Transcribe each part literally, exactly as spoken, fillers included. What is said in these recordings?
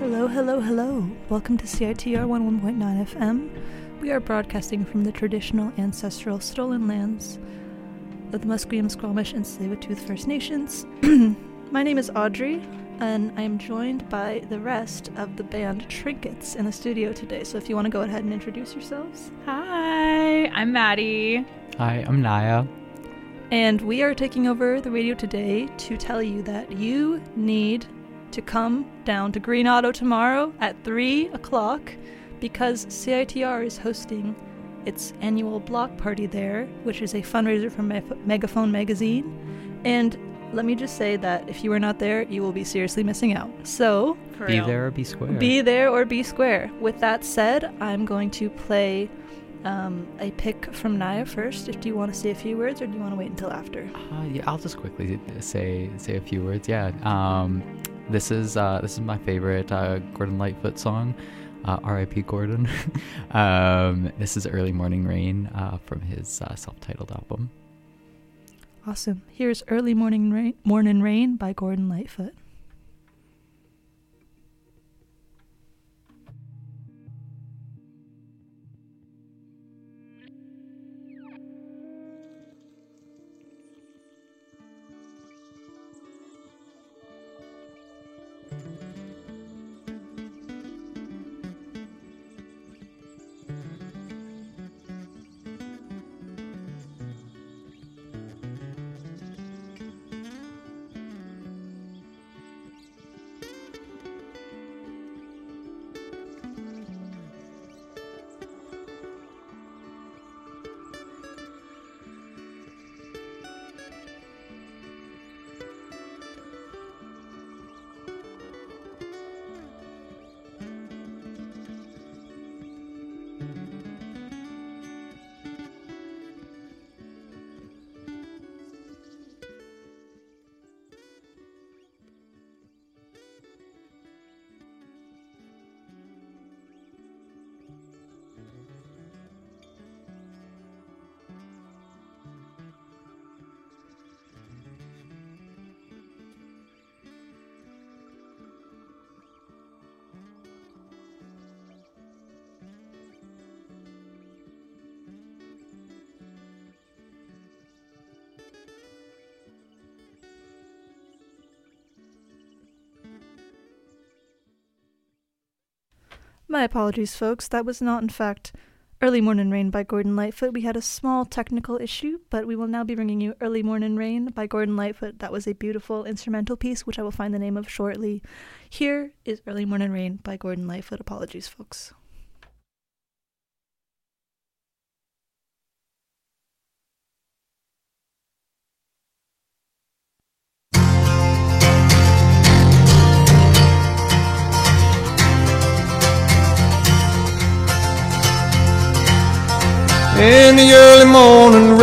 Hello, hello, hello. Welcome to C I T R one oh one point nine F M. We are broadcasting from the traditional, ancestral, stolen lands of the Musqueam, Squamish, and Tsleil-Waututh First Nations. My name is Audrey, and I am joined by the rest of the band Trinkets in the studio today. So if you want to go ahead and introduce yourselves. Hi, I'm Maddie. Hi, I'm Naya. And we are taking over the radio today to tell you that you need to come down to Green Auto tomorrow at three o'clock because C I T R is hosting its annual block party there, which is a fundraiser for Me- Megaphone Magazine. And let me just say that if you are not there, you will be seriously missing out. So, For Be real. there or be square. be there or be square. With that said, I'm going to play um, a pick from Naya first. If do you want to say a few words, or do you want to wait until after? Uh, yeah, I'll just quickly say say a few words. Yeah. Um, this is uh, this is my favorite uh, Gordon Lightfoot song. Uh, R I P Gordon. um, this is Early Morning Rain uh, from his uh, self-titled album. Awesome. Here's Early Morning Rain, Morning Rain by Gordon Lightfoot. My apologies, folks. That was not, in fact, Early Morning Rain by Gordon Lightfoot. We had a small technical issue, but we will now be bringing you Early Morning Rain by Gordon Lightfoot. That was a beautiful instrumental piece, which I will find the name of shortly. Here is Early Morning Rain by Gordon Lightfoot. Apologies, folks. In the early morning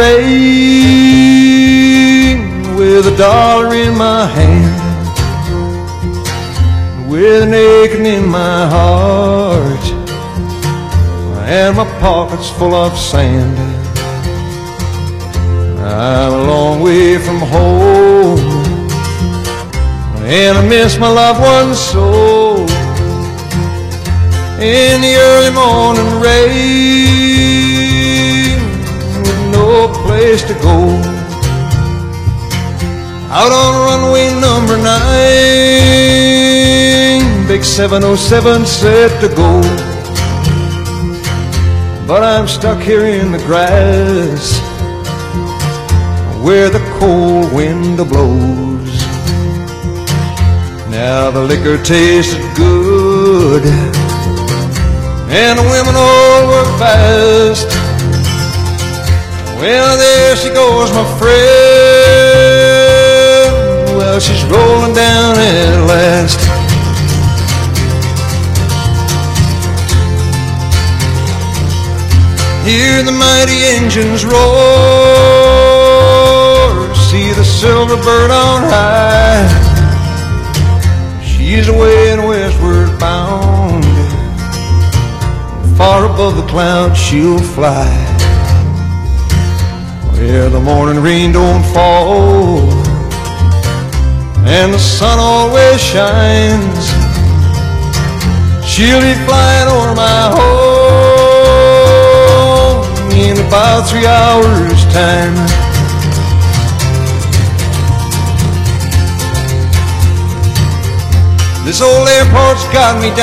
rain, with a dollar in my hand, with an aching in my heart, and my pockets full of sand. I'm a long way from home, and I miss my loved ones so. In the early morning rain, no place to go, out on runway number nine, big seven oh seven set to go, but I'm stuck here in the grass where the cold wind blows. Now the liquor tasted good and the women all work fast. Well, there she goes, my friend. Well, she's rolling down at last. Hear the mighty engines roar, see the silver bird on high. She's away and westward bound, far above the clouds she'll fly, where the morning rain don't fall and the sun always shines. She'll be flying over my home in about three hours' time. This old airport's got me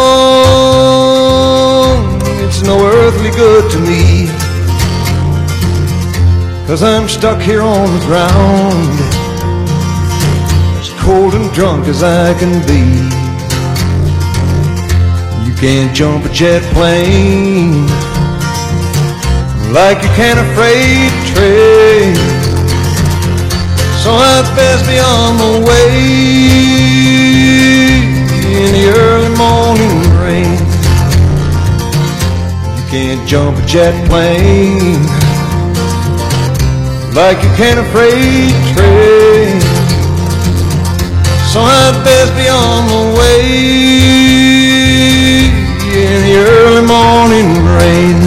down. It's no earthly good to me, 'cause I'm stuck here on the ground, as cold and drunk as I can be. You can't jump a jet plane like you can a freight train, so I'd best be on the way in the early morning rain. You can't jump a jet plane like you can a freight train, so I'd best be on the way in the early morning rain.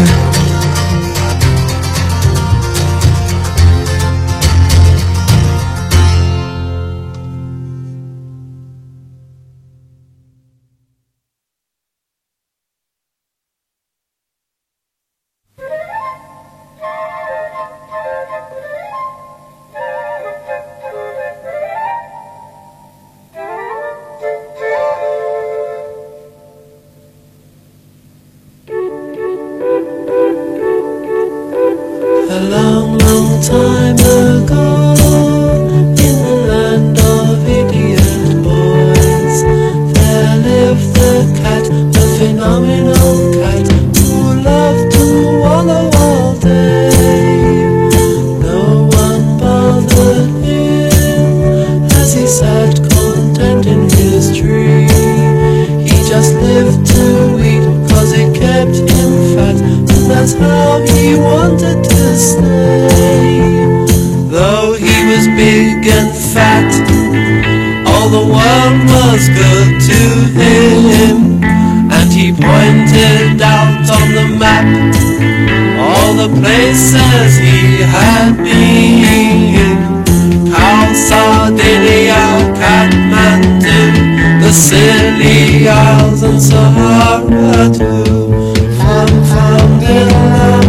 A long, long time ago, in the land of idiot boys, there lived the cat, a phenomenal cat, who loved to wallow all day. No one bothered him as he sat content in his tree. He just lived to eat, 'cause it kept him fat, and that's how he wanted to stay. Though he was big and fat, all the world was good to him, and he pointed out on the map all the places he had been. Cal, Sardinia, Kathmandu, the Scilly Isles and Sahara too. Fum, fum, diddle-dum.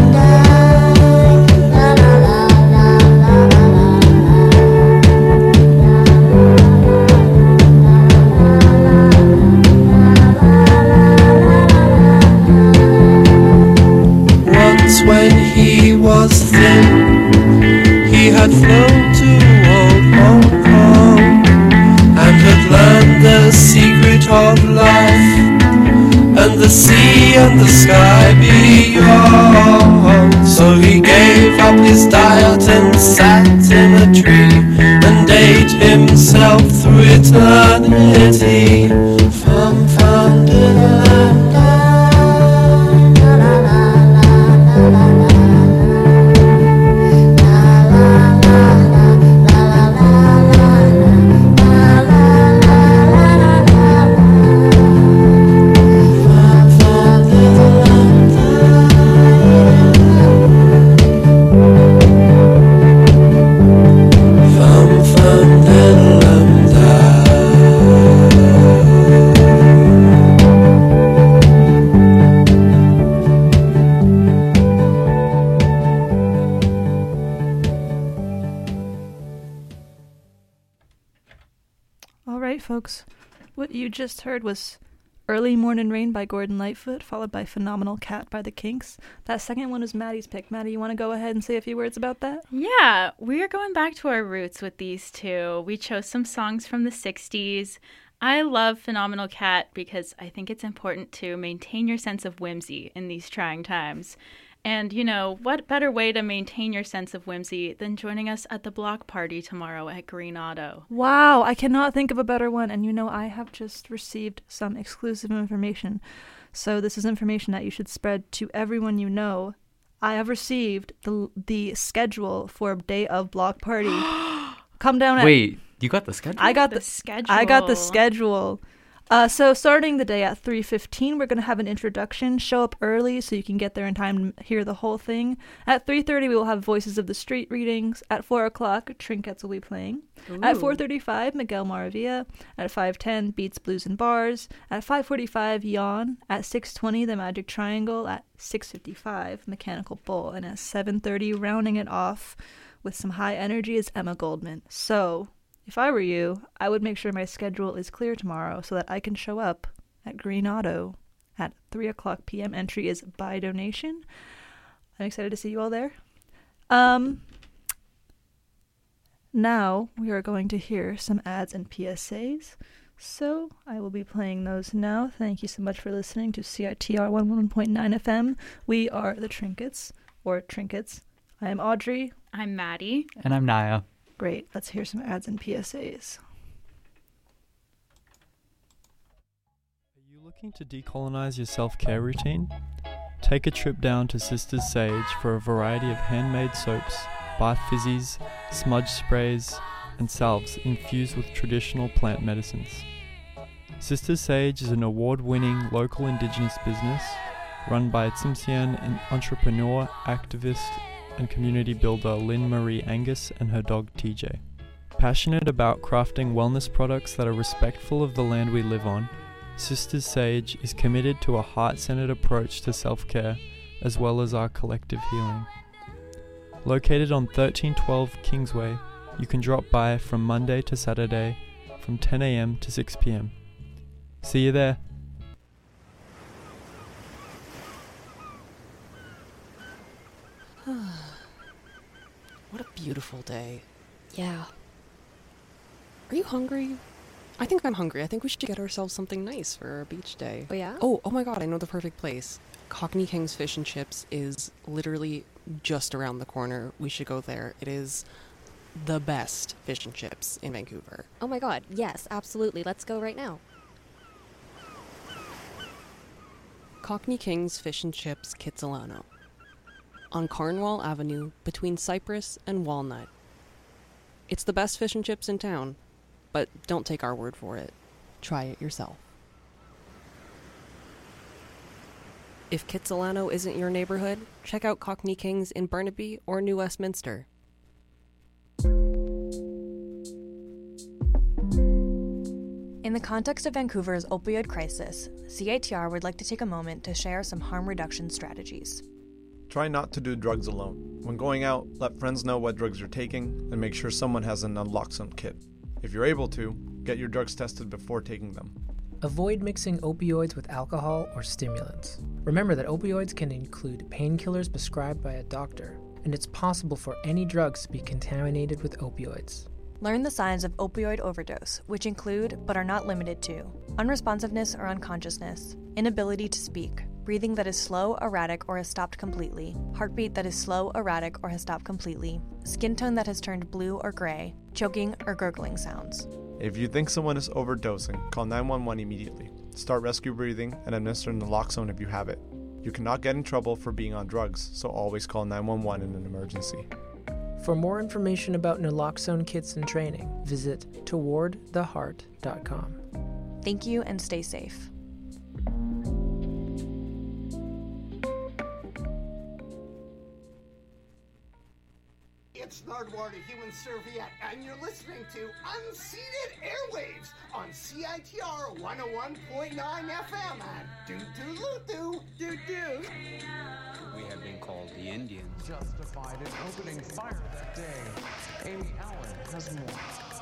When he was thin, he had flown to old Hong Kong and had learned the secret of life and the sea and the sky beyond. So he gave up his diet and sat in a tree and ate himself through eternity. Fum, fum, diddle-dum. Folks, what you just heard was Early Morning Rain by Gordon Lightfoot, followed by Phenomenal Cat by the Kinks. That second one is Maddie's pick. Maddie, you want to go ahead and say a few words about that? Yeah, we are going back to our roots with these two. We chose some songs from the sixties. I love Phenomenal Cat because I think it's important to maintain your sense of whimsy in these trying times. And, you know, what better way to maintain your sense of whimsy than joining us at the block party tomorrow at Green Auto? Wow, I cannot think of a better one. And, you know, I have just received some exclusive information. So this is information that you should spread to everyone you know. I have received the the schedule for day of block party. Come down at... Wait, you got the schedule? I got the, the schedule. I got the schedule. Uh, so starting the day at three fifteen, we're going to have an introduction. Show up early so you can get there in time to hear the whole thing. At three thirty, we will have Voices of the Street readings. At four o'clock, Trinkets will be playing. Ooh. At four thirty-five, Miguel Maravilla. At five ten, Beats, Blues, and Bars. At five forty-five, Yawn. At six twenty, The Magic Triangle. At six fifty-five, Mechanical Bull. And at seven thirty, rounding it off with some high energy, is Emma Goldman. So if I were you, I would make sure my schedule is clear tomorrow so that I can show up at Green Auto at three o'clock p.m. Entry is by donation. I'm excited to see you all there. Um, now we are going to hear some ads and P S As. So I will be playing those now. Thank you so much for listening to C I T R one oh one point nine F M. We are the Trinkets, or Trinkets. I am Audrey. I'm Maddie. And I'm Naya. Great. Let's hear some ads and P S As. Are you looking to decolonize your self-care routine? Take a trip down to Sisters Sage for a variety of handmade soaps, bath fizzies, smudge sprays, and salves infused with traditional plant medicines. Sisters Sage is an award-winning local Indigenous business run by Tsimshian entrepreneur, activist, and community builder Lynn Marie Angus and her dog T J. Passionate about crafting wellness products that are respectful of the land we live on, Sisters Sage is committed to a heart-centered approach to self-care as well as our collective healing. Located on thirteen twelve Kingsway, you can drop by from Monday to Saturday from ten a.m. to six p.m. See you there. What a beautiful day. Yeah. Are you hungry? I think I'm hungry. I think we should get ourselves something nice for our beach day. Oh, yeah? Oh, oh my god, I know the perfect place. Cockney King's Fish and Chips is literally just around the corner. We should go there. It is the best fish and chips in Vancouver. Oh my god, yes, absolutely. Let's go right now. Cockney King's Fish and Chips, Kitsilano. On Cornwall Avenue, between Cypress and Walnut. It's the best fish and chips in town, but don't take our word for it. Try it yourself. If Kitsilano isn't your neighborhood, check out Cockney King's in Burnaby or New Westminster. In the context of Vancouver's opioid crisis, C I T R would like to take a moment to share some harm reduction strategies. Try not to do drugs alone. When going out, let friends know what drugs you're taking and make sure someone has an naloxone kit. If you're able to, get your drugs tested before taking them. Avoid mixing opioids with alcohol or stimulants. Remember that opioids can include painkillers prescribed by a doctor, and it's possible for any drugs to be contaminated with opioids. Learn the signs of opioid overdose, which include, but are not limited to, unresponsiveness or unconsciousness, inability to speak, breathing that is slow, erratic, or has stopped completely, heartbeat that is slow, erratic, or has stopped completely, skin tone that has turned blue or gray, choking or gurgling sounds. If you think someone is overdosing, call nine one one immediately. Start rescue breathing and administer naloxone if you have it. You cannot get in trouble for being on drugs, so always call nine one one in an emergency. For more information about naloxone kits and training, visit toward the heart dot com. Thank you and stay safe. It's Nardwuar, the human serviette, and you're listening to Unceded Airwaves on C I T R one oh one point nine F M at doo-doo-loo-doo, doo-doo. We have been called the Indians. Justified in opening fire that day. Amy Allen has more.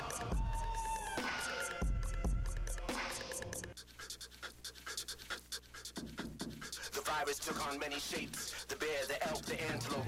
The virus took on many shapes. The bear, the elk, the antelope.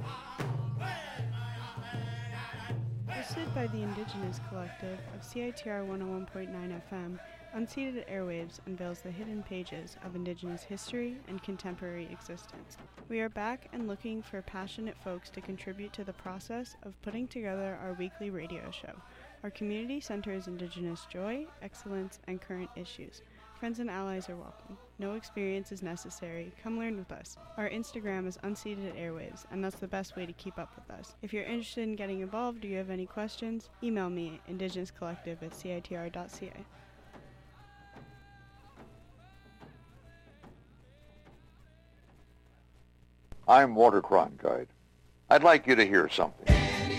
Hosted by the Indigenous Collective of C I T R one oh one point nine F M, Unceded Airwaves unveils the hidden pages of Indigenous history and contemporary existence. We are back and looking for passionate folks to contribute to the process of putting together our weekly radio show. Our community centers Indigenous joy, excellence, and current issues. Friends and allies are welcome. No experience is necessary. Come learn with us. Our Instagram is Unceded Airwaves, and that's the best way to keep up with us. If you're interested in getting involved or you have any questions, email me, indigenous collective at C I T R dot C A. I'm Walter Cronkite. I'd like you to hear something.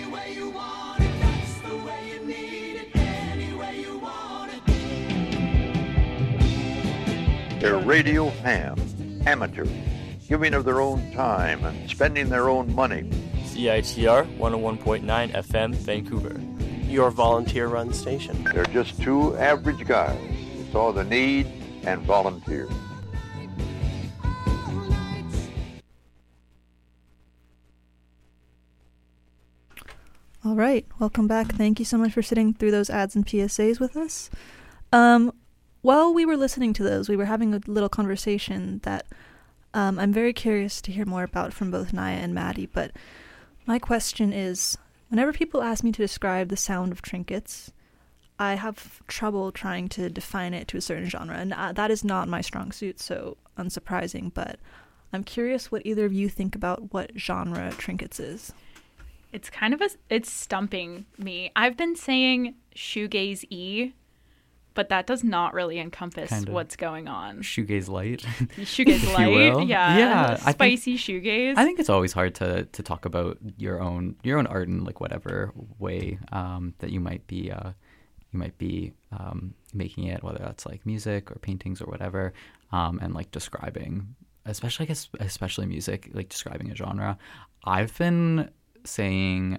They're radio hams, amateurs, giving of their own time and spending their own money. C I T R one oh one point nine F M, Vancouver. Your volunteer-run station. They're just two average guys who saw the need and volunteered. All right, welcome back. Thank you so much for sitting through those ads and P S As with us. Um, while we were listening to those, we were having a little conversation that um, I'm very curious to hear more about from both Naya and Maddie. But my question is, whenever people ask me to describe the sound of trinkets, I have trouble trying to define it to a certain genre, and uh, that is not my strong suit, so unsurprising. But I'm curious what either of you think about what genre trinkets is. It's kind of a, it's stumping me. I've been saying shoegaze-y, but that does not really encompass kind of what's going on. Shoegaze light. Shoegaze light, yeah. Yeah. Spicy I think, shoegaze. I think it's always hard to, to talk about your own your own art in like whatever way um, that you might be uh, you might be um, making it, whether that's like music or paintings or whatever, um, and like describing, especially I guess especially music, like describing a genre. I've been saying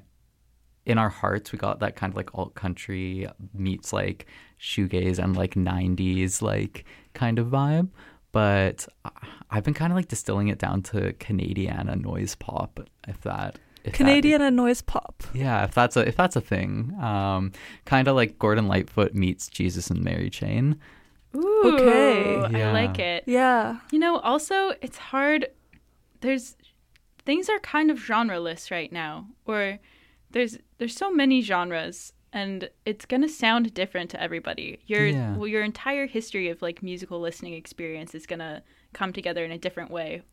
in our hearts we got that kind of like alt country meets like shoegaze and like nineties like kind of vibe, but I've been kind of like distilling it down to Canadiana noise pop, if that if Canadiana that, noise pop. Yeah, if that's a if that's a thing. Um, kind of like Gordon Lightfoot meets Jesus and Mary Chain. Ooh, okay. I like it. Yeah. You know, also it's hard. There's things are kind of genreless right now, or there's there's so many genres, and it's gonna sound different to everybody. Your Yeah. well, your entire history of like musical listening experience is gonna come together in a different way.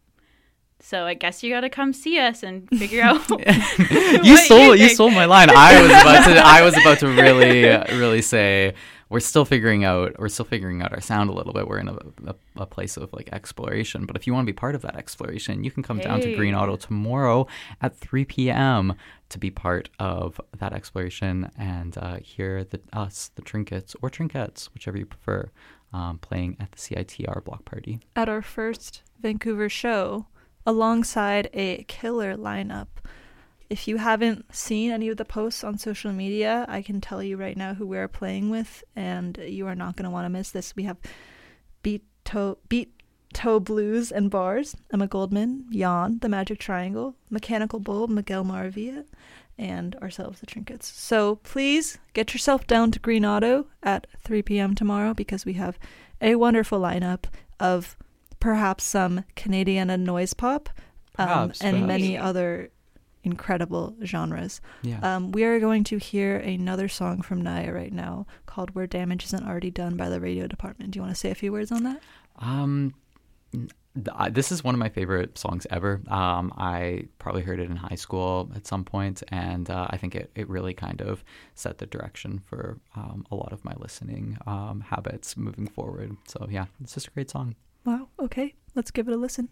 So I guess you gotta come see us and figure out. you stole you, you stole my line. I was about to I was about to really really say we're still figuring out we're still figuring out our sound a little bit. We're in a, a, a place of like exploration. But if you want to be part of that exploration, you can come hey. down to Green Auto tomorrow at three p.m. to be part of that exploration and uh, hear the us, the Trinkets or Trinkettes, whichever you prefer, um, playing at the C I T R block party. At our first Vancouver show, alongside a killer lineup. If you haven't seen any of the posts on social media, I can tell you right now who we are playing with, and you are not going to want to miss this. We have Beat Toe, Beat Toe Blues and Bars, Emma Goldman, Jan, The Magic Triangle, Mechanical Bull, Miguel Maravilla, and ourselves, the Trinkets. So please get yourself down to Green Auto at three p.m. tomorrow, because we have a wonderful lineup of perhaps some Canadiana noise pop um, perhaps, and perhaps. many other incredible genres. Yeah. Um, we are going to hear another song from Naya right now called Where Damage Isn't Already Done by the Radio Department. Do you want to say a few words on that? Um, th- this is one of my favorite songs ever. Um, I probably heard it in high school at some point, and uh, I think it, it really kind of set the direction for um, a lot of my listening um, habits moving forward. So yeah, it's just a great song. Wow. Okay. Let's give it a listen.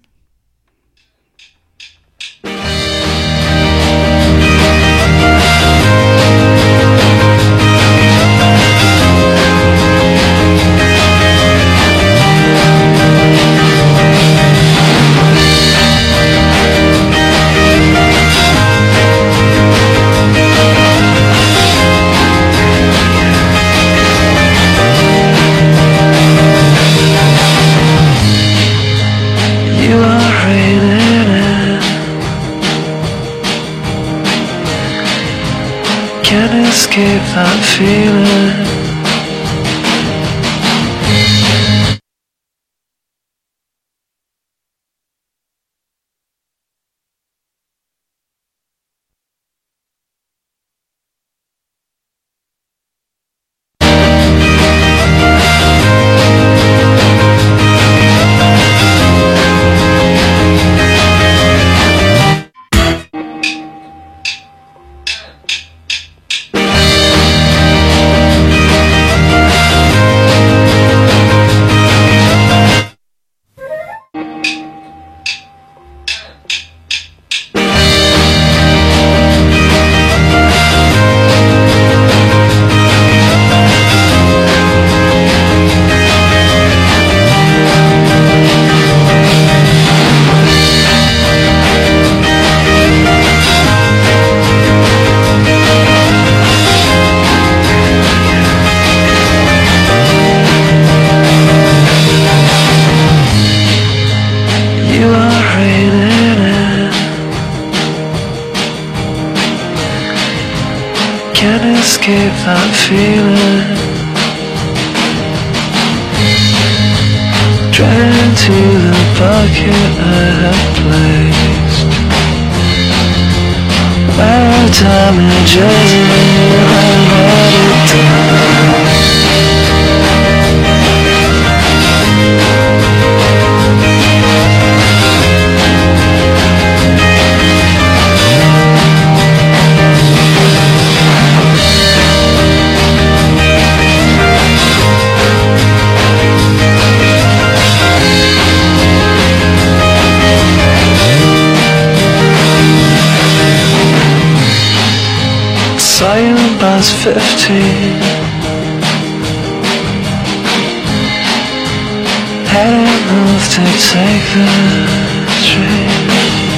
Can't escape that feeling. keep that feeling. Dragged into the bucket I have placed. Where damages you and let it down. Saw you when I was fifteen. Hadn't moved to take the train.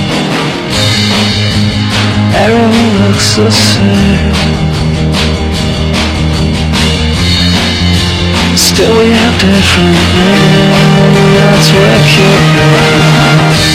Everyone looks the same. Still we have different names. That's wicked.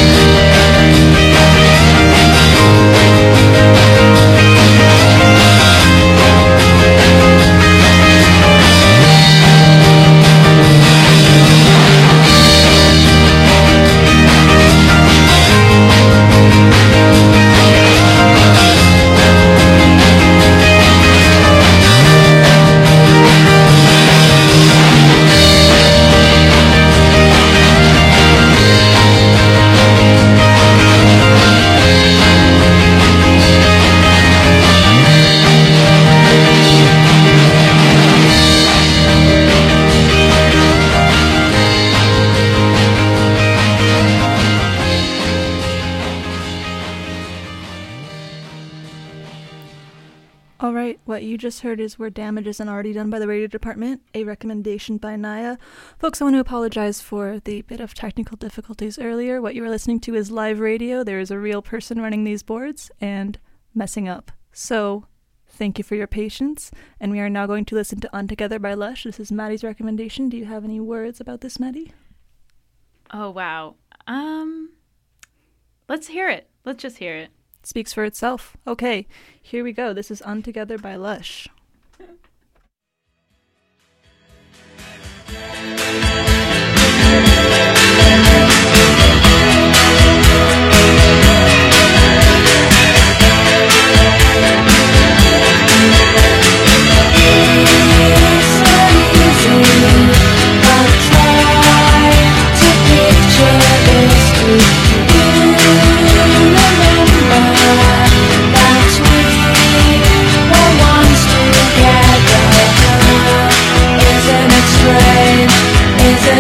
Alright, what you just heard is Where Damage Isn't Already Done by the Radio Department, a recommendation by Naya. Folks, I want to apologize for the bit of technical difficulties earlier. What you were listening to is live radio. There is a real person running these boards and messing up. So, thank you for your patience, and we are now going to listen to Untogether by Lush. This is Maddie's recommendation. Do you have any words about this, Maddie? Oh, wow. Um, let's hear it. Let's just hear it. Speaks for itself. Okay, here we go. This is Untogether by Lush. Is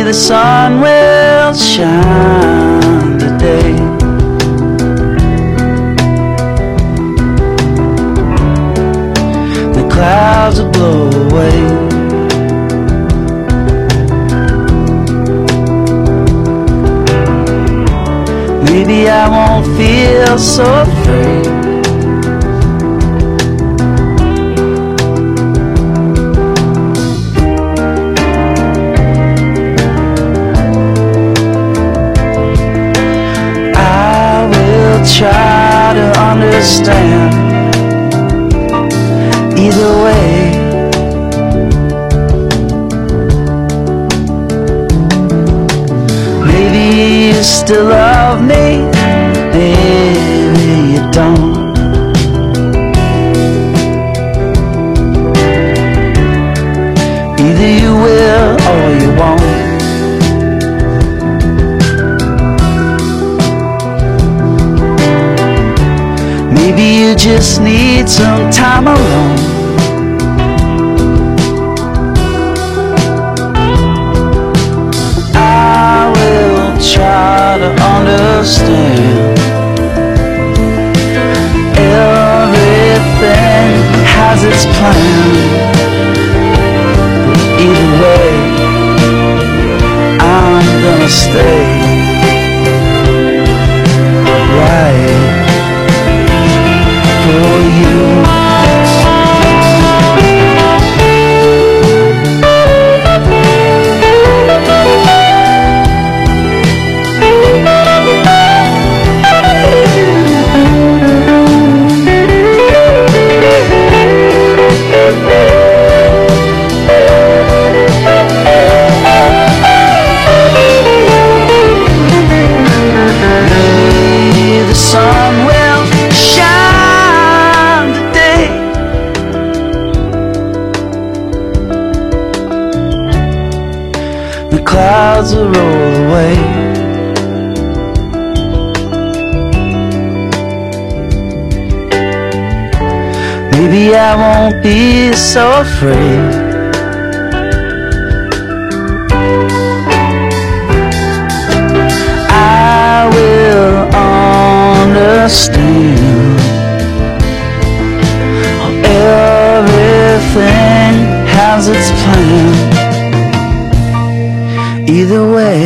the sun will shine today. The clouds will blow away. Maybe I won't feel so afraid. Try to understand. Either way, maybe you still love me, maybe you don't. Either you will or you won't. Maybe you just need some time alone. I will try to understand. Everything has its plan. But either way, I'm gonna stay right for you. Maybe the sun will shine today. The clouds will roll away. Maybe I won't be so afraid. I will understand. Everything has its plan. Either way,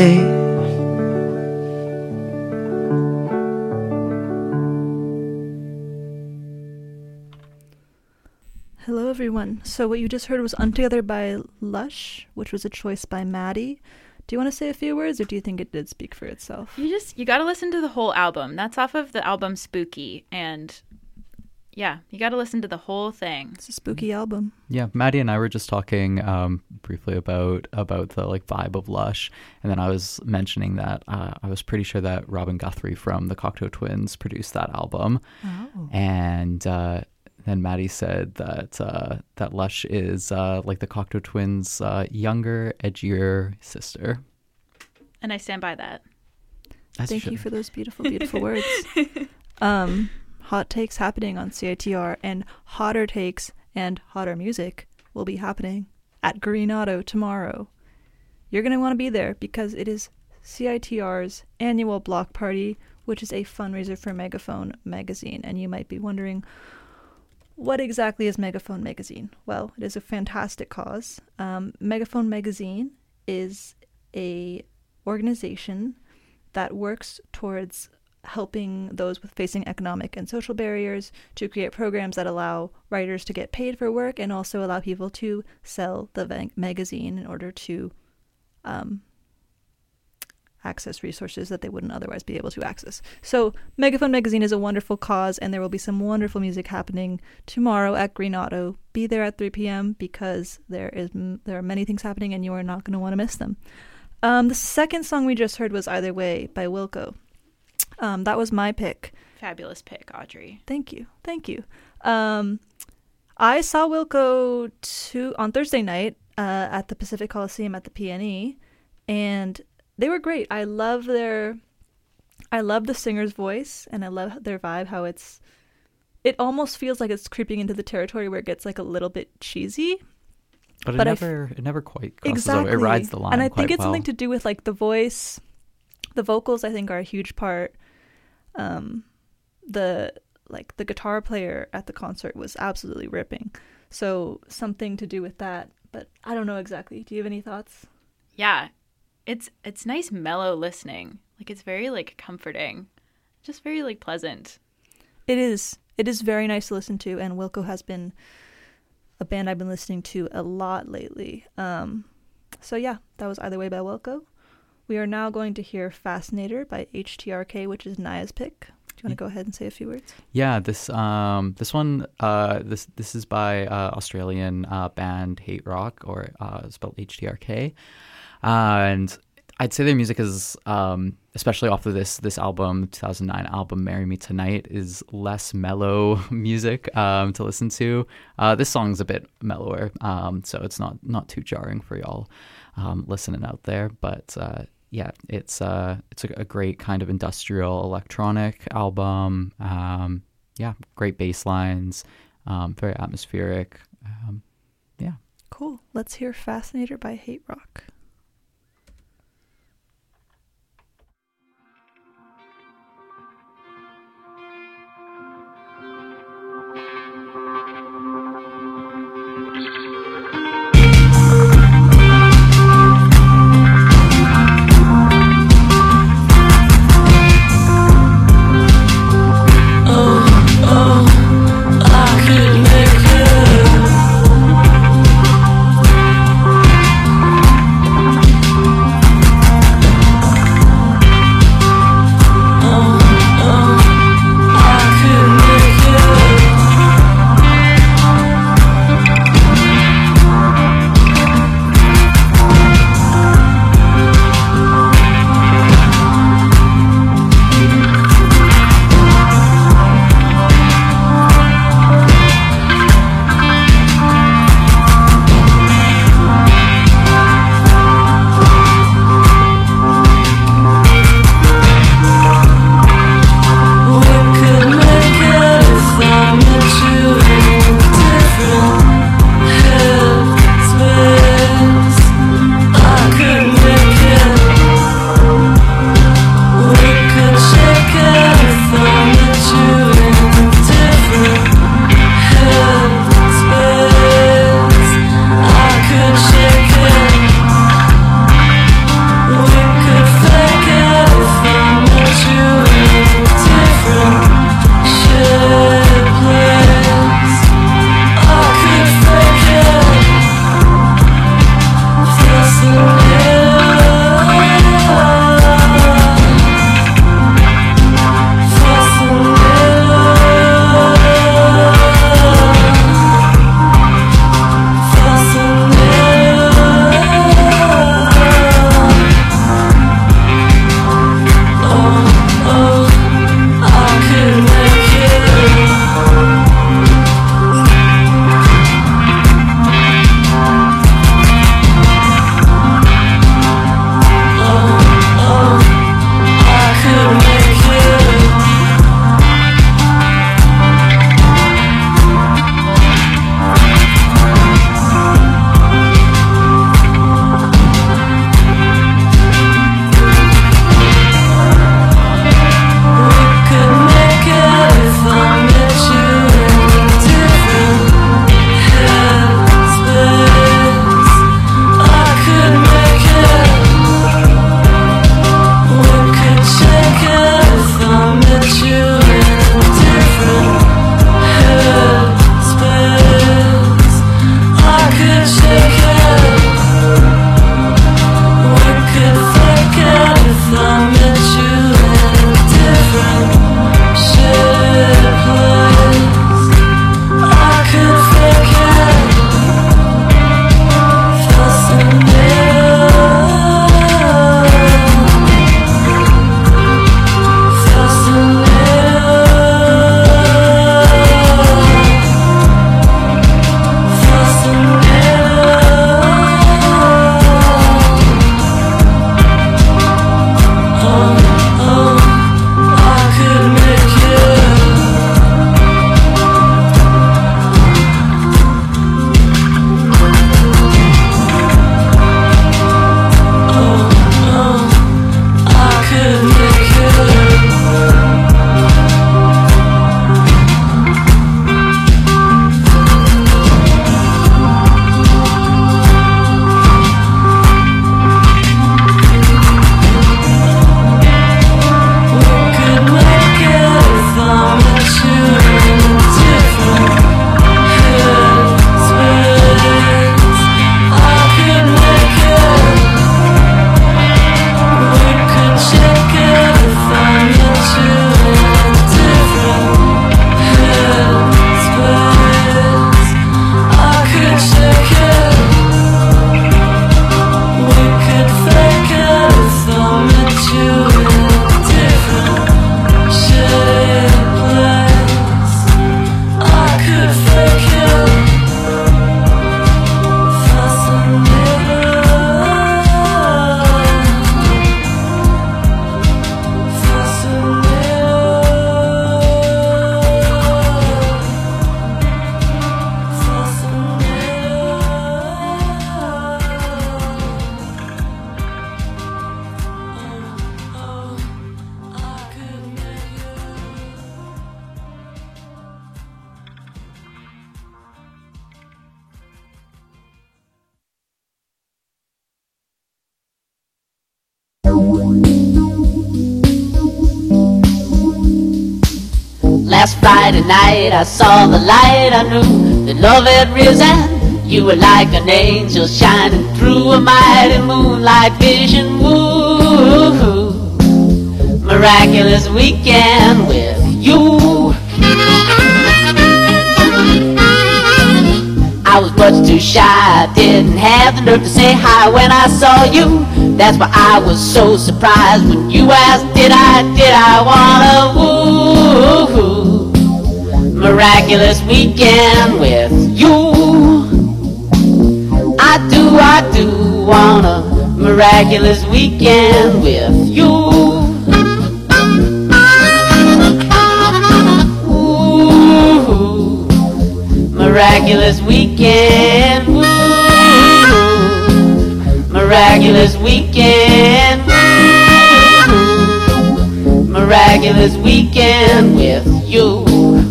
Hello, everyone. So what you just heard was Untogether by Lush, which was a choice by Maddie. Do you want to say a few words, or do you think it did speak for itself? You just, you got to listen to the whole album. That's off of the album Spooky. And yeah, you got to listen to the whole thing. It's a spooky album. Yeah, Maddie and I were just talking um, briefly about about the like vibe of Lush, and then I was mentioning that uh, I was pretty sure that Robin Guthrie from the Cocteau Twins produced that album, Oh. and uh, then Maddie said that uh, that Lush is uh, like the Cocteau Twins' uh, younger, edgier sister. And I stand by that. As you Thank you should. for those beautiful, beautiful words. Um, hot takes happening on C I T R, and hotter takes and hotter music will be happening at Green Auto tomorrow. You're going to want to be there because it is C I T R's annual block party, which is a fundraiser for Megaphone Magazine. And you might be wondering, what exactly is Megaphone Magazine? Well, it is a fantastic cause. Um, Megaphone Magazine is a organization that works towards helping those with facing economic and social barriers to create programs that allow writers to get paid for work and also allow people to sell the va- magazine in order to um, access resources that they wouldn't otherwise be able to access. So Megaphone Magazine is a wonderful cause, and there will be some wonderful music happening tomorrow at Green Auto. Be there at three p.m. because there is there are many things happening and you are not going to want to miss them. Um, the second song we just heard was Either Way by Wilco. Um, that was my pick. Fabulous pick, Audrey. Thank you. Thank you. Um, I saw Wilco two, on Thursday night uh, at the Pacific Coliseum at the P N E, and they were great. I love their, I love the singer's voice, and I love their vibe, how it's, it almost feels like it's creeping into the territory where it gets like a little bit cheesy. But it but I f- never it never quite crosses exactly. over. It rides the line and I quite think it's well. something to do with like the voice, the vocals. I think are a huge part. Um, the like the guitar player at the concert was absolutely ripping, so something to do with that. But I don't know exactly. Do you have any thoughts? Yeah, it's it's nice mellow listening. Like it's very like comforting, just very like pleasant. It is. It is very nice to listen to, and Wilco has been a band I've been listening to a lot lately. Um, so yeah, that was Either Way by Wilco. We are now going to hear Fascinator by H T R K, which is Naya's pick. Do you want to go ahead and say a few words? Yeah, this um this one uh this this is by uh, Australian uh, band Hate Rock, or uh, spelled H T R K, uh, and I'd say their music is, um, especially off of this this album, two thousand nine album, Marry Me Tonight, is less mellow music um, to listen to. Uh, this song's a bit mellower, um, so it's not, not too jarring for y'all um, listening out there. But uh, yeah, it's uh, it's a, a great kind of industrial electronic album. Um, yeah, great bass lines, um, very atmospheric. Um, yeah. Cool. Let's hear Fascinator by Hate Rock. I could make it. Last Friday night I saw the light, I knew that love had risen. You were like an angel shining through a mighty moonlight vision. Woo, miraculous weekend with you. I was much too shy, I didn't have the nerve to say hi when I saw you. That's why I was so surprised when you asked, did I, did I wanna woo? Miraculous weekend with you. I do, I do want a miraculous weekend with you. Ooh, miraculous weekend. Ooh, miraculous weekend. Ooh, miraculous weekend with you.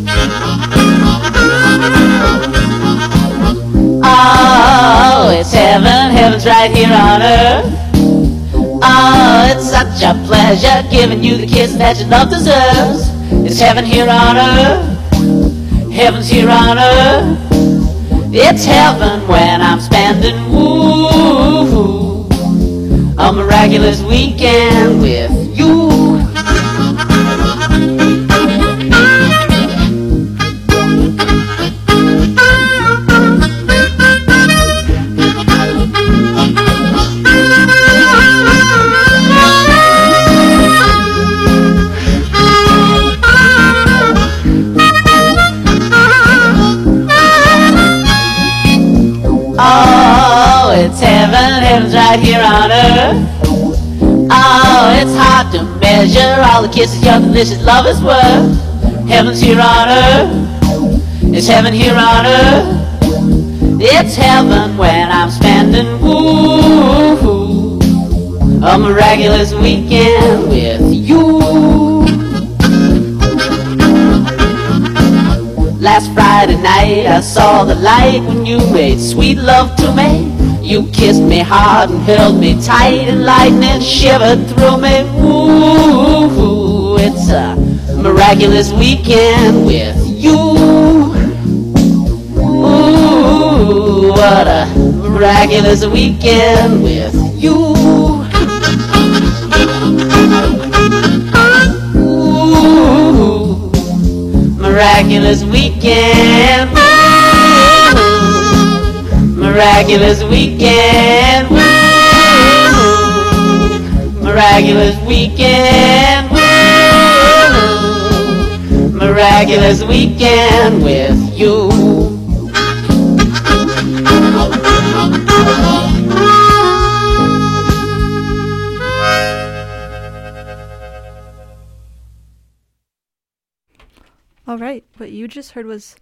Oh, it's heaven, heaven's right here on earth. Oh, it's such a pleasure giving you the kiss that your love deserves. It's heaven here on earth, heaven's here on earth. It's heaven when I'm spending, woo, a miraculous weekend with you. Oh, it's heaven, heaven's right here on earth. Oh, it's hard to measure all the kisses your delicious love is worth. Heaven's here on earth, it's heaven here on earth. It's heaven when I'm spending, woo, a miraculous weekend with you. Last Friday night I saw the light when you made sweet love to me. You kissed me hard and held me tight, and lightning shivered through me. Ooh, it's a miraculous weekend with you. Ooh, what a miraculous weekend with you. Ooh, miraculous weekend. Miraculous weekend. Miraculous weekend. Miraculous weekend with you. All right, what you just heard was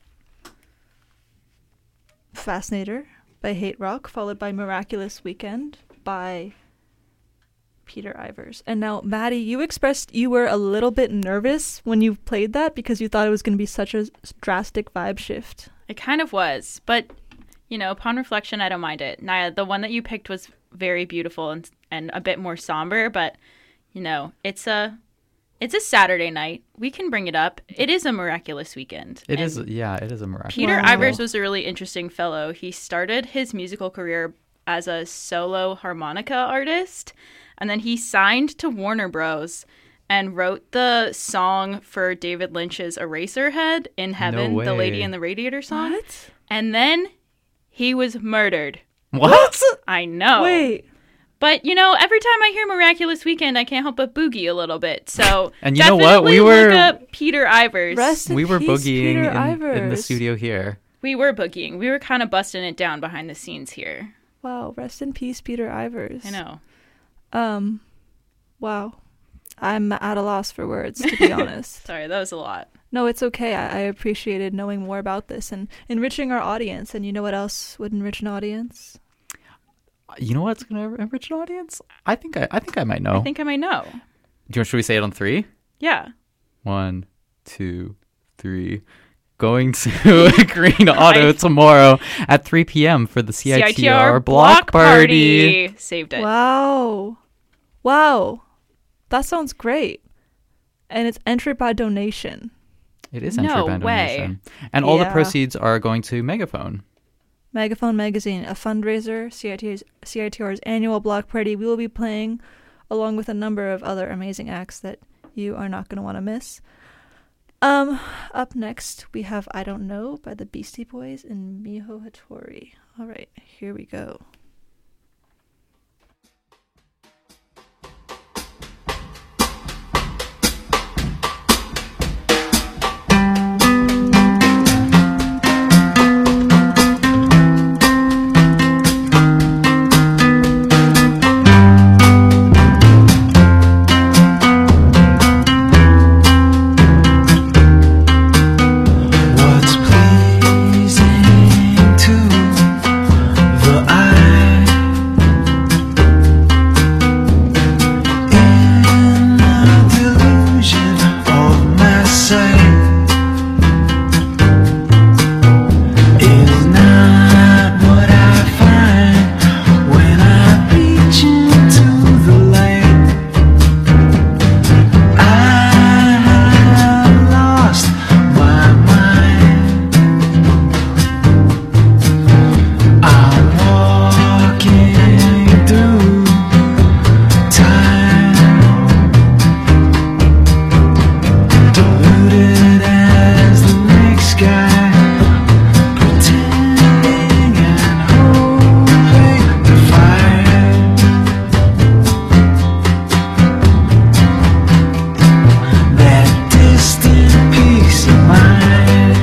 Fascinator by Hate Rock, followed by Miraculous Weekend by Peter Ivers. And now, Maddie, you expressed you were a little bit nervous when you played that because you thought it was going to be such a drastic vibe shift. It kind of was, but, you know, upon reflection, I don't mind it. Naya, the one that you picked was very beautiful and and a bit more somber, but, you know, it's a It's a Saturday night. We can bring it up. It is a miraculous weekend. It And is, yeah, it is a miraculous. Peter Wow. Ivers was a really interesting fellow. He started his musical career as a solo harmonica artist, and then he signed to Warner Bros. And wrote the song for David Lynch's Eraserhead in Heaven, No the Lady way. in the Radiator song. What? And then he was murdered. What? I know. Wait. But, you know, every time I hear Miraculous Weekend, I can't help but boogie a little bit. So, And you know what? definitely We were- look up Peter Ivers. Rest in We were peace, boogieing Peter in, in the Ivers. studio here. We were boogieing. We were kind of busting it down behind the scenes here. Wow, rest in peace, Peter Ivers. I know. Um, wow. I'm at a loss for words, to be honest. Sorry, that was a lot. No, it's okay. I, I appreciated knowing more about this and enriching our audience. And you know what else would enrich an audience? You know what's going to enrich an audience? I think I, I think I might know. I think I might know. Do you, should we say it on three? Yeah. One, two, three. Going to Green Auto tomorrow at three p.m. for the C I T R block party. Saved it. Wow. Wow. That sounds great. And it's entry by donation. It is entry No by way. donation. And all the Yeah. proceeds are going to Megaphone. Megaphone Magazine, a fundraiser, C I T's, C I T R's annual block party. We will be playing along with a number of other amazing acts that you are not going to want to miss. Um, up next, we have I Don't Know by the Beastie Boys and Miho Hattori. All right, here we go. What's pleasing to the eye in the delusion of my sight is not what I find when I reach into the light. I have lost my mind. I'm walking through time, deluded as the night sky, pretending and hoping to find that distant peace of mind.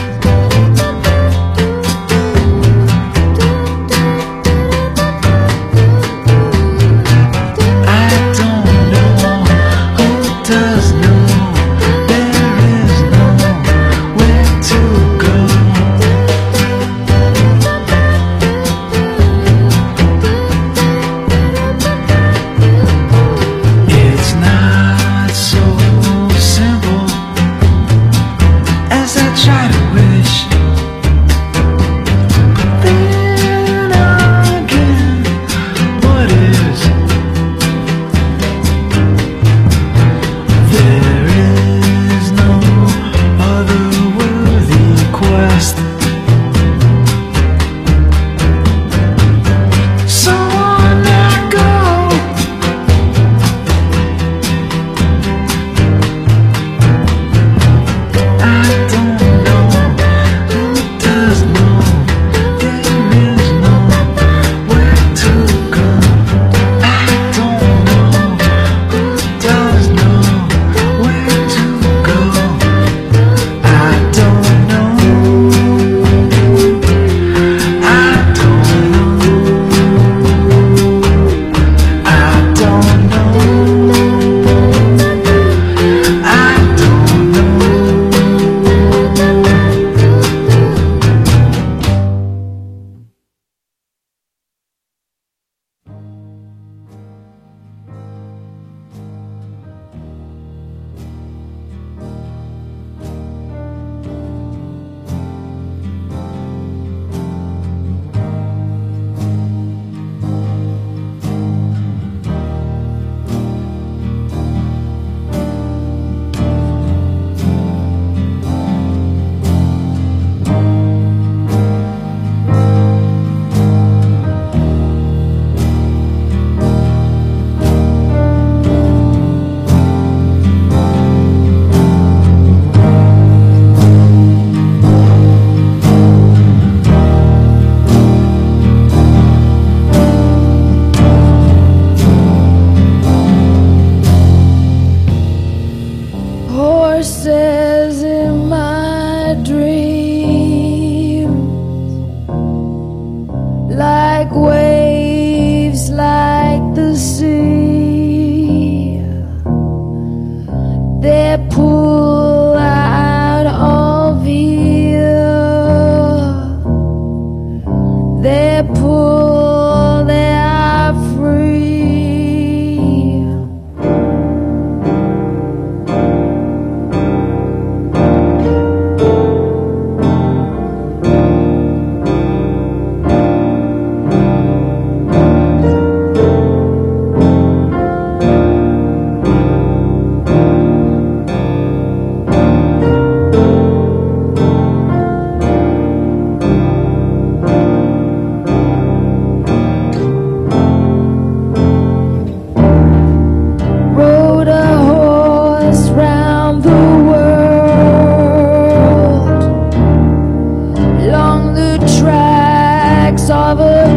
I don't know who does know. There is nowhere to go. It's not so simple as I try to wish. But then again, what is? There is no other worthy quest. So on I go. I don't know who does know. There is nowhere to go. I don't know who does know where to go. I don't know. I don't know. I don't know. I don't know. dreams, like waves, like the sea. They pull out of here. They pull, they are free. Rode a horse round the world, along the tracks of a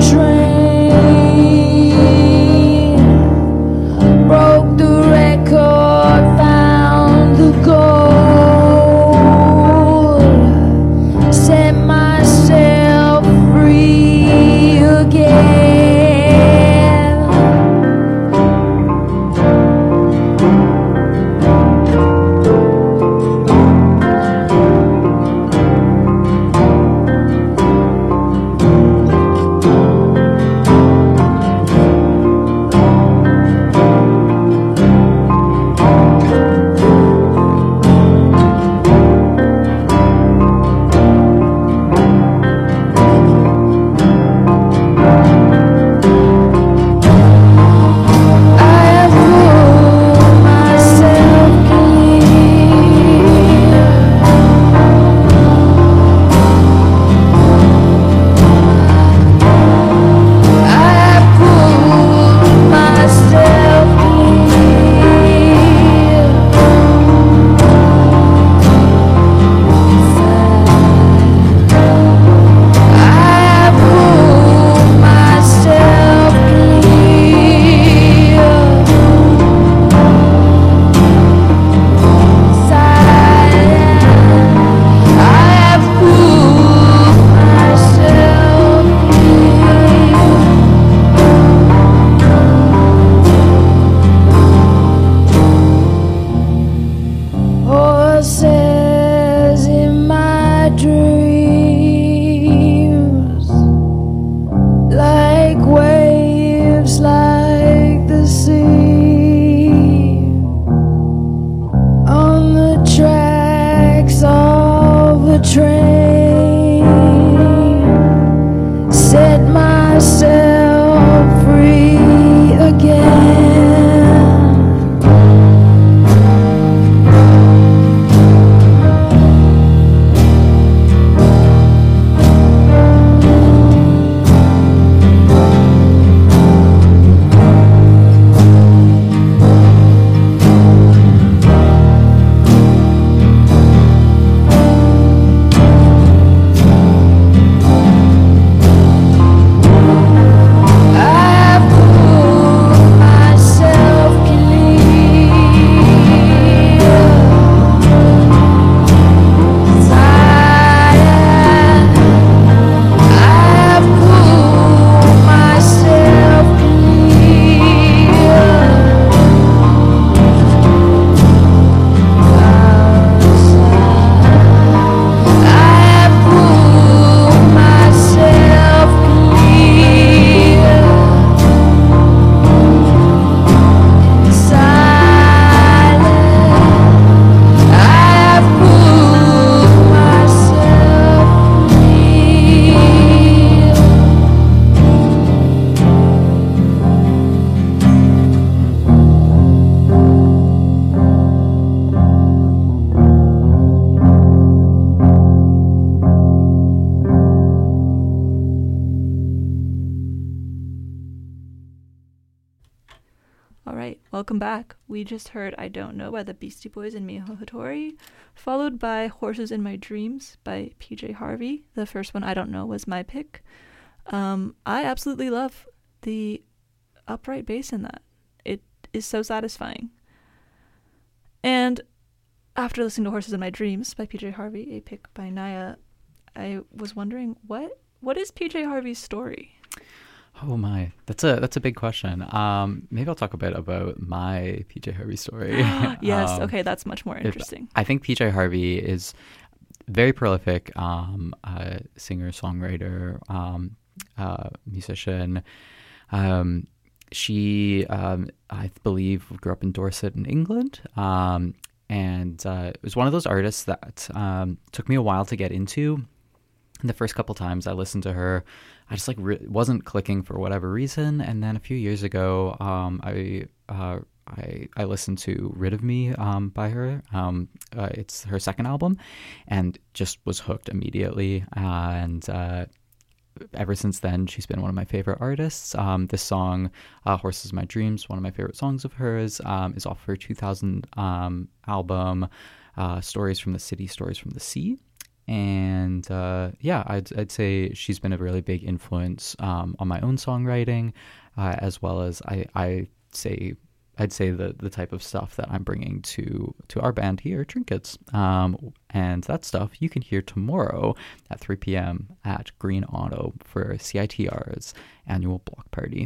train. Broke the record, found the gold, set myself free again. Horses in my dreams, like waves, like the sea, on the tracks of a train, set myself free again. Alright, welcome back. We just heard I Don't Know by the Beastie Boys and Miho Hattori, followed by Horses in My Dreams by P J Harvey. The first one, I Don't Know, was my pick. Um, I absolutely love the upright bass in that. It is so satisfying. And after listening to Horses in My Dreams by P J Harvey, a pick by Naya, I was wondering what what is P J Harvey's story? Oh my, that's a that's a big question. Um, maybe I'll talk a bit about my P J Harvey story. Yes, um, okay, that's much more interesting. If, I think P J Harvey is very prolific um, uh, singer, songwriter, um, uh, musician. Um, she, um, I believe, grew up in Dorset in England, um, and uh, it was one of those artists that um, took me a while to get into. And the first couple times I listened to her, I just like re- wasn't clicking for whatever reason. And then a few years ago, um, I, uh, I I listened to "Rid of Me" um, by her. Um, uh, it's her second album, and just was hooked immediately. Uh, and uh, ever since then, she's been one of my favorite artists. Um, this song, uh, "Horses in My Dreams," one of my favorite songs of hers, um, is off her two thousand um, album, uh, "Stories from the City, Stories from the Sea." And uh, yeah, I'd, I'd say she's been a really big influence um, on my own songwriting, uh, as well as I, I say I'd say the the type of stuff that I'm bringing to to our band here, Trinkets. Um, and that stuff you can hear tomorrow at three p.m. at Green Auto for C I T R's annual block party.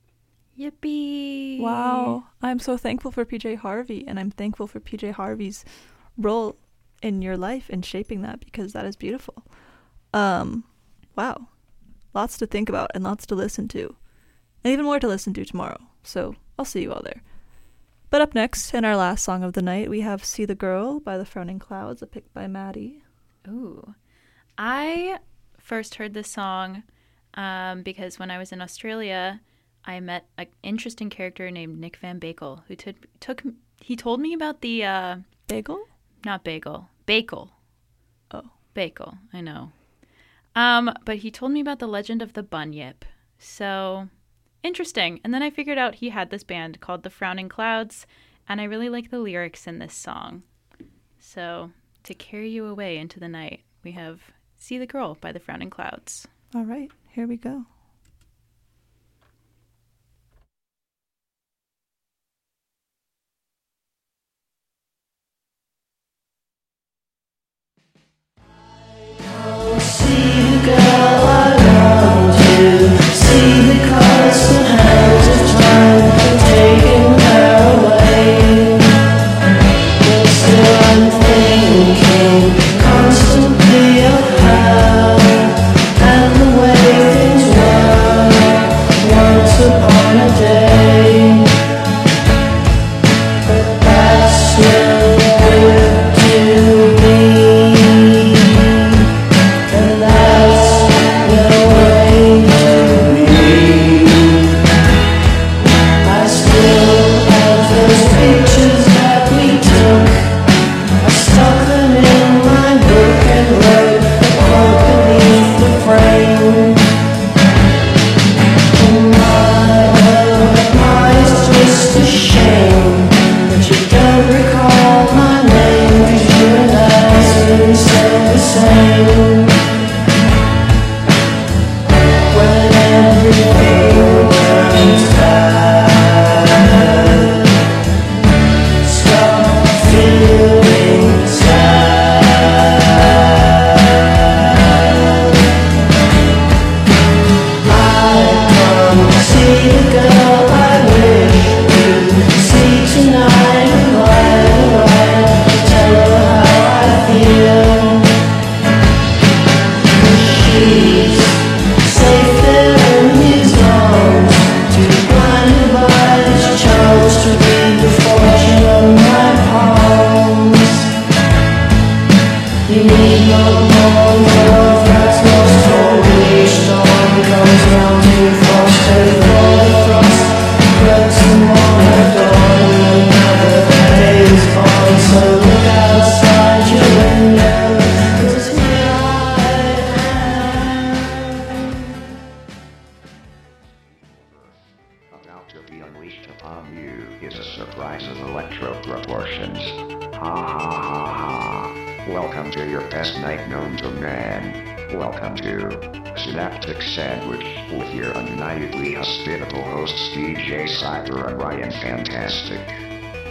Yippee! Wow, I'm so thankful for P J Harvey, and I'm thankful for P J Harvey's role in your life and shaping that, because that is beautiful. Um, wow. Lots to think about and lots to listen to. And even more to listen to tomorrow. So I'll see you all there. But up next, in our last song of the night, we have See the Girl by the Frowning Clouds, a pick by Maddie. Ooh. I first heard this song um, because when I was in Australia, I met an interesting character named Nick Van Bakel, who took, took he told me about the... Uh, Bagel? Not bagel. Bakel. Oh. Bakel, I know. Um, but he told me about the legend of the Bunyip. So, interesting. And then I figured out he had this band called the Frowning Clouds, and I really like the lyrics in this song. So, to carry you away into the night, we have See the Girl by the Frowning Clouds. All right, here we go. See the girl I want to see the constant hands of time taking her away. But still I'm thinking constantly of how and the way things were once upon a day. But that's still good to me.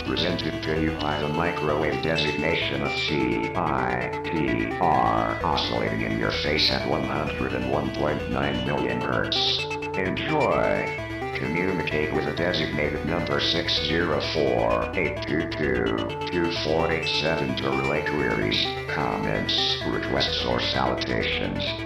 presented to you by the microwave designation of C I T R, oscillating in your face at one hundred one point nine million hertz. Enjoy. Communicate with a designated number six zero four, eight two two, two four eight seven to relay queries, comments, requests, or salutations.